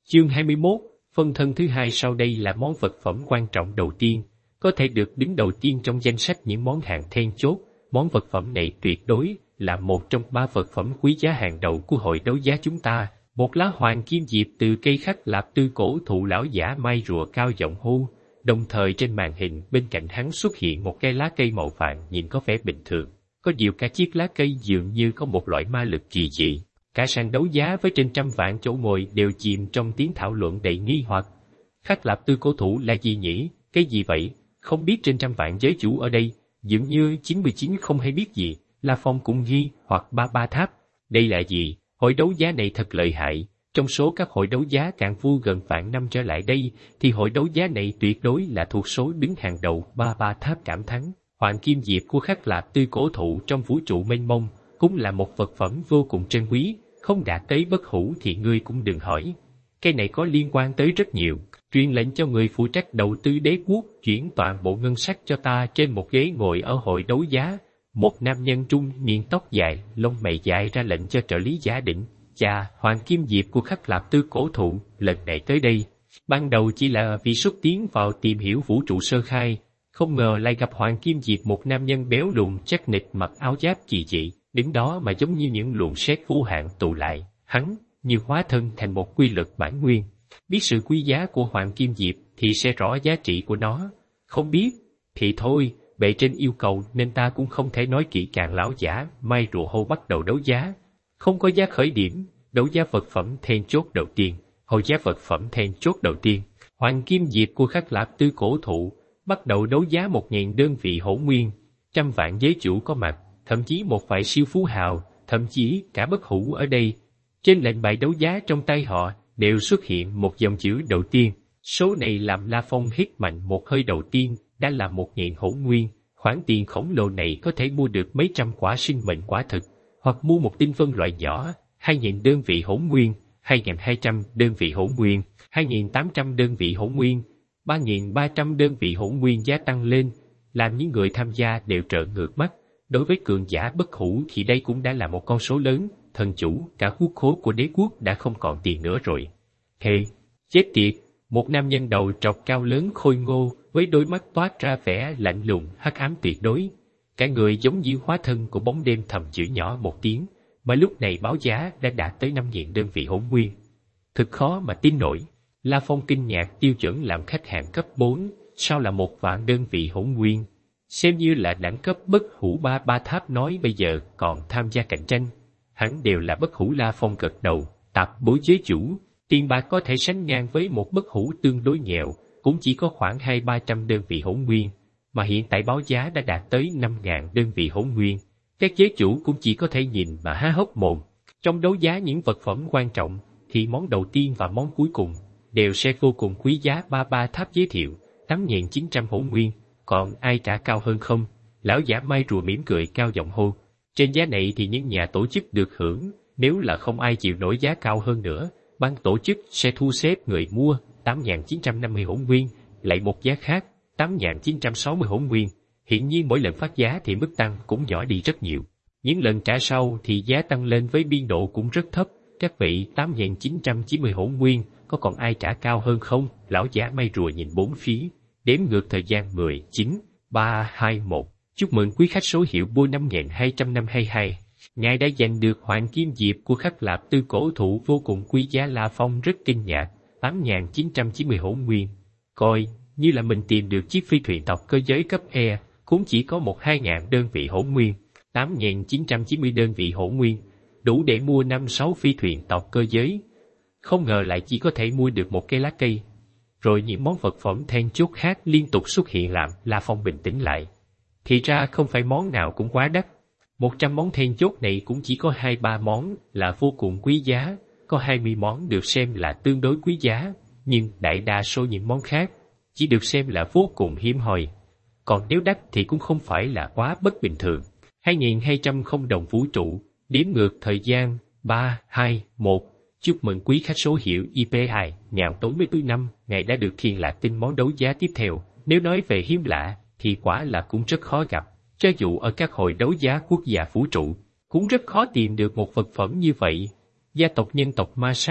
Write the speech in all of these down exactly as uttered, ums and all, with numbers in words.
Chương hai mươi mốt, phân thân thứ hai. Sau đây là món vật phẩm quan trọng đầu tiên, có thể được đứng đầu tiên trong danh sách những món hàng then chốt. Món vật phẩm này tuyệt đối là một trong ba vật phẩm quý giá hàng đầu của hội đấu giá chúng ta. Một lá hoàng kim diệp từ cây khắc lạp tư cổ thụ. Lão giả mai rùa cao giọng hô, đồng thời trên màn hình bên cạnh hắn xuất hiện một cái lá cây màu vàng nhìn có vẻ bình thường. Có điều cả chiếc lá cây dường như có một loại ma lực kỳ dị. Cả sàn đấu giá với trên trăm vạn chỗ ngồi đều chìm trong tiếng thảo luận đầy nghi hoặc. Khắc lạp tư cổ thụ là gì nhỉ? Cái gì vậy? Không biết trên trăm vạn giới chủ ở đây, dường như chín mươi chín không hay biết gì. La Phong cũng nghi hoặc. Ba ba tháp. Đây là gì? Hội đấu giá này thật lợi hại. Trong số các hội đấu giá cạn vu gần vạn năm trở lại đây, thì hội đấu giá này tuyệt đối là thuộc số đứng hàng đầu. Ba ba tháp cảm thán. Hoàng kim diệp của khắc lạp tư cổ thụ trong vũ trụ mênh mông, cũng là một vật phẩm vô cùng trân quý. Không đạt tới bất hủ thì ngươi cũng đừng hỏi. Cái này có liên quan tới rất nhiều. Truyền lệnh cho người phụ trách đầu tư đế quốc chuyển toàn bộ ngân sách cho ta. Trên một ghế ngồi ở hội đấu giá, một nam nhân trung niên tóc dài, lông mày dài ra lệnh cho trợ lý giả định. Chà, hoàng kim diệp của khắc lạp tư cổ thụ lần này tới đây, ban đầu chỉ là vì xuất tiến vào tìm hiểu vũ trụ sơ khai, không ngờ lại gặp hoàng kim diệp, một nam nhân béo lùn chắc nịch mặc áo giáp kỳ dị, đứng đó mà giống như những luồng sét vô hạn tụ lại, hắn như hóa thân thành một quy lực bản nguyên. Biết sự quý giá của hoàng kim diệp thì sẽ rõ giá trị của nó, không biết thì thôi, bề trên yêu cầu nên ta cũng không thể nói kỹ càng. Lão giả mai rùa hô bắt đầu đấu giá. Không có giá khởi điểm, đấu giá vật phẩm then chốt đầu tiên. Hồi giá vật phẩm then chốt đầu tiên, hoàng kim diệp của khắc lạp tư cổ thụ, bắt đầu đấu giá một nghìn đơn vị hỗn nguyên. Trăm vạn giới chủ có mặt, thậm chí một vài siêu phú hào, thậm chí cả bất hủ ở đây. Trên lệnh bài đấu giá trong tay họ đều xuất hiện một dòng chữ đầu tiên. Số này làm La Phong hít mạnh một hơi. Đầu tiên đã là một nghìn hỗn nguyên. Khoản tiền khổng lồ này có thể mua được mấy trăm quả sinh mệnh quả thực, hoặc mua một tinh vân loại nhỏ. Hai nghìn đơn vị hỗn nguyên, hai nghìn hai trăm đơn vị hỗn nguyên, hai nghìn tám trăm đơn vị hỗn nguyên, ba nghìn ba trăm đơn vị hỗn nguyên. Giá tăng lên, làm những người tham gia đều trợn ngược mắt. Đối với cường giả bất hủ thì đây cũng đã là một con số lớn. Thần chủ, cả quốc khố của đế quốc đã không còn tiền nữa rồi. Hề, chết tiệt! Một nam nhân đầu trọc cao lớn khôi ngô, với đôi mắt toát ra vẻ lạnh lùng, hắc ám tuyệt đối. Cả người giống như hóa thân của bóng đêm, thầm chửi nhỏ một tiếng, mà lúc này báo giá đã đạt tới năm nghìn đơn vị hỗn nguyên. Thực khó mà tin nổi. La Phong kinh ngạc. Tiêu chuẩn làm khách hàng cấp bốn, sao là một vạn đơn vị hỗn nguyên? Xem như là đẳng cấp bất hủ. Ba ba tháp nói bây giờ còn tham gia cạnh tranh, hắn đều là bất hủ. La Phong gật đầu. Tạp bối giới chủ, tiền bạc có thể sánh ngang với một bất hủ tương đối nghèo, cũng chỉ có khoảng hai ba trăm đơn vị hỗn nguyên, mà hiện tại báo giá đã đạt tới năm ngàn đơn vị hỗn nguyên. Các giới chủ cũng chỉ có thể nhìn mà há hốc mồm. Trong đấu giá những vật phẩm quan trọng, thì món đầu tiên và món cuối cùng đều sẽ vô cùng quý giá. Ba ba tháp giới thiệu, tám nghìn chín trăm hỗn nguyên, còn ai trả cao hơn không? Lão giả mai rùa mỉm cười cao giọng hô, trên giá này thì những nhà tổ chức được hưởng, nếu là không ai chịu nổi giá cao hơn nữa, ban tổ chức sẽ thu xếp người mua. Tám nghìn chín trăm năm mươi hỗn nguyên, lại một giá khác, tám nghìn chín trăm sáu mươi hỗn nguyên. Hiện nhiên mỗi lần phát giá thì mức tăng cũng nhỏ đi rất nhiều. Những lần trả sau thì giá tăng lên với biên độ cũng rất thấp. Các vị, tám nghìn chín trăm chín mươi hỗn nguyên, có còn ai trả cao hơn không? Lão giả may rùa nhìn bốn phía, đếm ngược thời gian. Mười, chín, ba, hai, một. Chúc mừng quý khách số hiệu bua năm nghìn hai trăm năm mươi hai. Ngài đã giành được hoàng kim diệp của khắc lạp tư cổ thụ vô cùng quý giá. La Phong rất kinh ngạc. Tám nghìn chín trăm chín mươi hỗn nguyên, coi như là mình tìm được chiếc phi thuyền tộc cơ giới cấp E, cũng chỉ có một hai ngàn đơn vị hỗn nguyên. Tám nghìn chín trăm chín mươi đơn vị hỗn nguyên, đủ để mua năm sáu phi thuyền tộc cơ giới. Không ngờ lại chỉ có thể mua được một cái lá cây. Rồi những món vật phẩm then chốt khác liên tục xuất hiện làm La Phong bình tĩnh lại. Thì ra không phải món nào cũng quá đắt. Một trăm món then chốt này cũng chỉ có hai ba món là vô cùng quý giá. Có hai mươi món được xem là tương đối quý giá, nhưng đại đa số những món khác chỉ được xem là vô cùng hiếm hoi. Còn nếu đắt thì cũng không phải là quá bất bình thường. hai nghìn hai trăm không đồng vũ trụ, đếm ngược thời gian. Ba, hai, một. Chúc mừng quý khách số hiệu I P hai, ngàn bốn mươi tư năm, ngài đã được thiên lạc tin món đấu giá tiếp theo. Nếu nói về hiếm lạ, thì quả là cũng rất khó gặp. Cho dù ở các hội đấu giá quốc gia vũ trụ, cũng rất khó tìm được một vật phẩm như vậy. Gia tộc nhân tộc ma sát,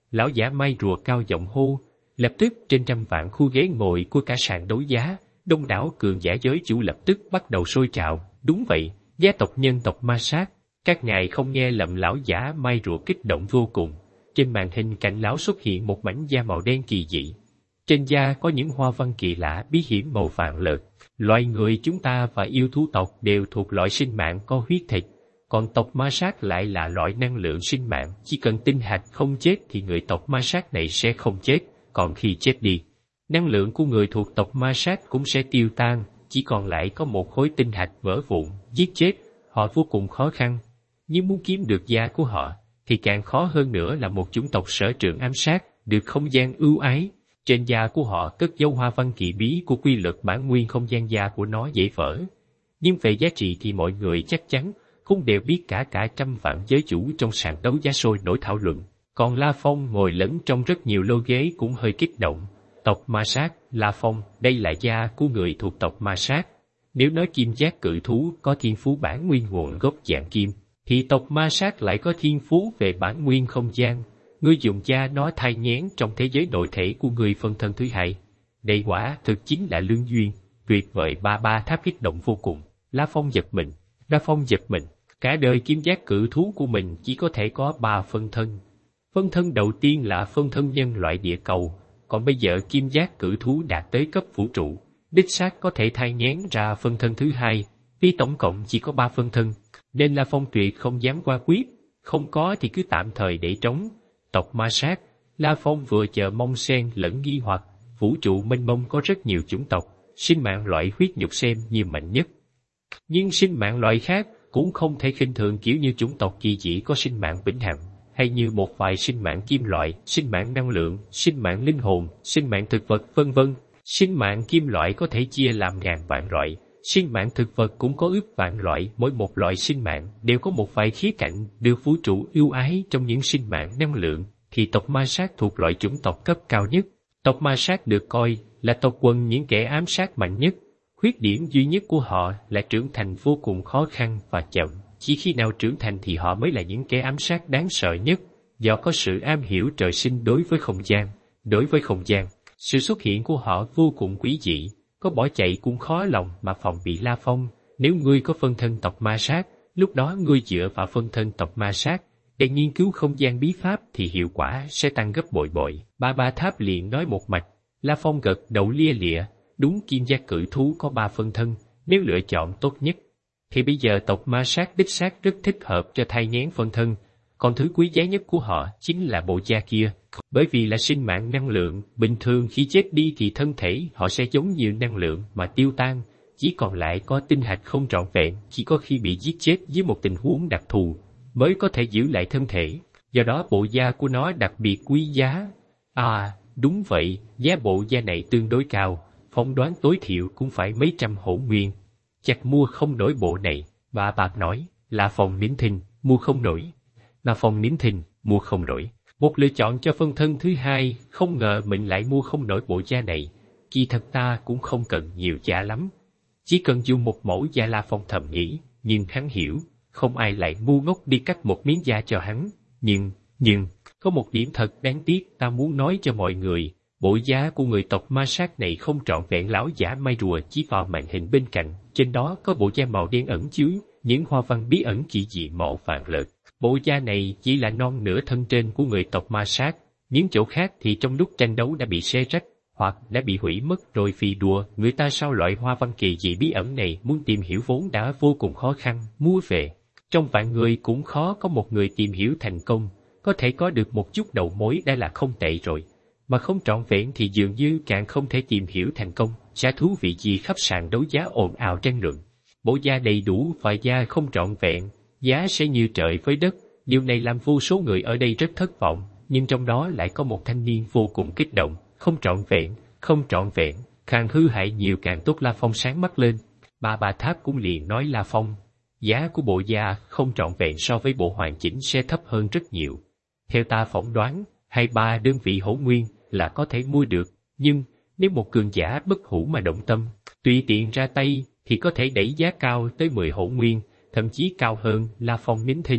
Lão giả may rùa cao giọng hô. Lập tức trên trăm vạn khu ghế ngồi của cả sàn đấu giá, đông đảo cường giả giới chủ lập tức bắt đầu sôi trào. Đúng vậy, gia tộc nhân tộc ma sát. Các ngài không nghe lầm, lão giả may rùa kích động vô cùng. Trên màn hình cạnh lão xuất hiện một mảnh da màu đen kỳ dị. Trên da có những hoa văn kỳ lạ bí hiểm màu vàng lợt. Loài người chúng ta và yêu thú tộc đều thuộc loại sinh mạng có huyết thịt, còn tộc ma sát lại là loại năng lượng sinh mạng. Chỉ cần tinh hạch không chết thì người tộc ma sát này sẽ không chết, còn khi chết đi, năng lượng của người thuộc tộc ma sát cũng sẽ tiêu tan, chỉ còn lại có một khối tinh hạch vỡ vụn. Giết chết họ vô cùng khó khăn, nhưng muốn kiếm được da của họ thì càng khó hơn nữa. Là một chủng tộc sở trường ám sát, được không gian ưu ái. Trên da của họ cất dấu hoa văn kỳ bí của quy luật bản nguyên không gian, da của nó dễ vỡ. Nhưng về giá trị thì mọi người chắc chắn không đều biết, cả cả trăm vạn giới chủ trong sàn đấu giá sôi nổi thảo luận. Còn La Phong ngồi lẫn trong rất nhiều lô ghế cũng hơi kích động. Tộc ma sát, La Phong, đây là da của người thuộc tộc ma sát. Nếu nói kim giác cự thú có thiên phú bản nguyên nguồn gốc dạng kim, thì tộc ma sát lại có thiên phú về bản nguyên không gian. Ngươi dùng da nó thai nghén trong thế giới nội thể của người phân thân thứ hai. Đây quả thực chính là lương duyên, tuyệt vời. Ba ba tháp kích động vô cùng. La Phong giật mình, La Phong giật mình. Cả đời kim giác cự thú của mình chỉ có thể có ba phân thân. Phân thân đầu tiên là phân thân nhân loại địa cầu, còn bây giờ kim giác cự thú đạt tới cấp vũ trụ, đích xác có thể thai nghén ra phân thân thứ hai. Vì tổng cộng chỉ có ba phân thân, nên La Phong tuyệt không dám qua quyết. Không có thì cứ tạm thời để trống. Tộc ma sát, La Phong vừa chờ mong xen lẫn nghi hoặc. Vũ trụ mênh mông có rất nhiều chủng tộc, sinh mạng loại huyết nhục xem như mạnh nhất. Nhưng sinh mạng loại khác cũng không thể khinh thường, kiểu như chủng tộc kỳ dị có sinh mạng vĩnh hằng, hay như một vài sinh mạng kim loại, sinh mạng năng lượng, sinh mạng linh hồn, sinh mạng thực vật, vân vân. Sinh mạng kim loại có thể chia làm ngàn vạn loại, sinh mạng thực vật cũng có ước vạn loại. Mỗi một loại sinh mạng đều có một vài khía cạnh được vũ trụ ưu ái. Trong những sinh mạng năng lượng thì tộc ma sát thuộc loại chủng tộc cấp cao nhất. Tộc ma sát được coi là tộc quần những kẻ ám sát mạnh nhất. Khuyết điểm duy nhất của họ là trưởng thành vô cùng khó khăn và chậm. Chỉ khi nào trưởng thành thì họ mới là những kẻ ám sát đáng sợ nhất, do có sự am hiểu trời sinh đối với không gian. Đối với không gian, sự xuất hiện của họ vô cùng quý dị, có bỏ chạy cũng khó lòng mà phòng bị. La Phong, nếu ngươi có phân thân tộc ma sát, lúc đó ngươi dựa vào phân thân tộc ma sát để nghiên cứu không gian bí pháp thì hiệu quả sẽ tăng gấp bội bội. Ba ba tháp liền nói một mạch. La Phong gật đầu lia lịa. Đúng, kim giác cự thú có ba phân thân, nếu lựa chọn tốt nhất thì bây giờ tộc ma sát đích xác rất thích hợp cho thai nghén phân thân. Còn thứ quý giá nhất của họ chính là bộ da kia, bởi vì là sinh mạng năng lượng. Bình thường khi chết đi thì thân thể họ sẽ giống như năng lượng mà tiêu tan, chỉ còn lại có tinh hạch không trọn vẹn. Chỉ có khi bị giết chết dưới một tình huống đặc thù mới có thể giữ lại thân thể, do đó bộ da của nó đặc biệt quý giá. À, đúng vậy, giá bộ da này tương đối cao, phỏng đoán tối thiểu cũng phải mấy trăm hổ nguyên. Chắc mua không nổi bộ này, bà bạc nói. La Phong nín thinh, mua không nổi. La Phong nín thinh, mua không nổi. Một lựa chọn cho phân thân thứ hai, không ngờ mình lại mua không nổi bộ da này. Kỳ thật ta cũng không cần nhiều da lắm, chỉ cần dùng một mẫu da. La Phong thầm nghĩ, nhưng hắn hiểu, không ai lại ngu ngốc đi cắt một miếng da cho hắn. Nhưng, nhưng, có một điểm thật đáng tiếc ta muốn nói cho mọi người. Bộ da của người tộc ma sát này không trọn vẹn. Lão giả may rùa chỉ vào màn hình bên cạnh, trên đó có bộ da màu đen ẩn chứa những hoa văn bí ẩn kỳ dị màu vàng lợt. Bộ da này chỉ là non nửa thân trên của người tộc ma sát, những chỗ khác thì trong lúc tranh đấu đã bị xé rách hoặc đã bị hủy mất rồi. Vì đùa người ta sao loại hoa văn kỳ dị bí ẩn này muốn tìm hiểu vốn đã vô cùng khó khăn. Mua về trong vạn người cũng khó có một người tìm hiểu thành công, có thể có được một chút đầu mối đã là không tệ rồi, mà không trọn vẹn thì dường như càng không thể tìm hiểu thành công. Chả thú vị gì khắp sàn đấu giá ồn ào tranh luận. Bộ da đầy đủ và da không trọn vẹn, giá sẽ như trời với đất. Điều này làm vô số người ở đây rất thất vọng, nhưng trong đó lại có một thanh niên vô cùng kích động. Không trọn vẹn, không trọn vẹn, càng hư hại nhiều càng tốt. La Phong sáng mắt lên. Ba bà tháp cũng liền nói La Phong, giá của bộ da không trọn vẹn so với bộ hoàn chỉnh sẽ thấp hơn rất nhiều. Theo ta phỏng đoán, hai ba đơn vị hổ nguyên là có thể mua được, nhưng nếu một cường giả bất hủ mà động tâm, tùy tiện ra tay thì có thể đẩy giá cao tới mười hổ nguyên, thậm chí cao hơn. La Phong nín thinh,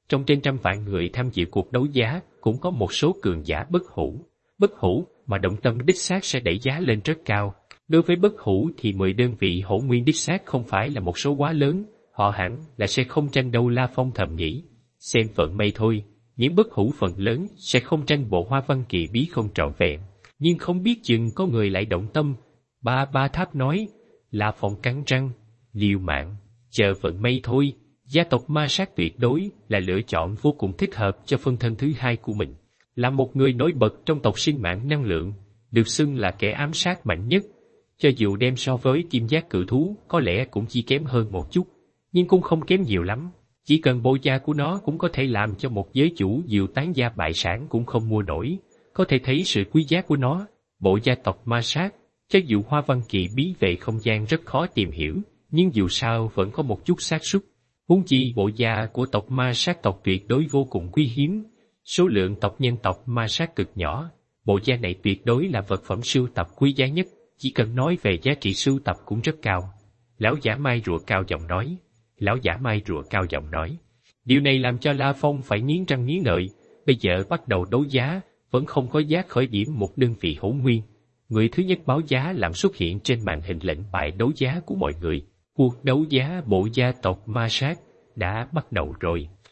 Trong trên trăm vạn người tham dự cuộc đấu giá, cũng có một số cường giả bất hủ. Bất hủ mà động tâm đích xác sẽ đẩy giá lên rất cao. Đối với bất hủ thì mười đơn vị hổ nguyên đích xác không phải là một số quá lớn, họ hẳn là sẽ không tranh đâu. La Phong thầm nghĩ. Xem vận may thôi, những bất hủ phần lớn sẽ không tranh bộ hoa văn kỳ bí không trọn vẹn. Nhưng không biết chừng có người lại động tâm. Ba Ba Tháp nói. La Phong cắn răng, liều mạng, chờ vận may thôi. Gia tộc ma sát tuyệt đối là lựa chọn vô cùng thích hợp cho phân thân thứ hai của mình. Là một người nổi bật trong tộc sinh mạng năng lượng, được xưng là kẻ ám sát mạnh nhất. Cho dù đem so với kim giác cự thú có lẽ cũng chỉ kém hơn một chút, nhưng cũng không kém nhiều lắm. Chỉ cần bộ da của nó cũng có thể làm cho một giới chủ diệu tán gia bại sản cũng không mua nổi. Có thể thấy sự quý giá của nó. Bộ gia tộc ma sát, cho dù hoa văn kỳ bí về không gian rất khó tìm hiểu, nhưng dù sao vẫn có một chút xác suất. Huống chi bộ da của tộc ma sát tộc tuyệt đối vô cùng quý hiếm. Số lượng tộc nhân tộc ma sát cực nhỏ, bộ da này tuyệt đối là vật phẩm sưu tập quý giá nhất. Chỉ cần nói về giá trị sưu tập cũng rất cao. Lão giả mai rùa cao giọng nói. Lão giả mai rùa cao giọng nói. Điều này làm cho La Phong phải nghiến răng nghiến lợi. Bây giờ bắt đầu đấu giá, vẫn không có giá khởi điểm một đơn vị hổ nguyên. Người thứ nhất báo giá làm xuất hiện trên màn hình lệnh bài đấu giá của mọi người. Cuộc đấu giá bộ gia tộc ma sát đã bắt đầu rồi.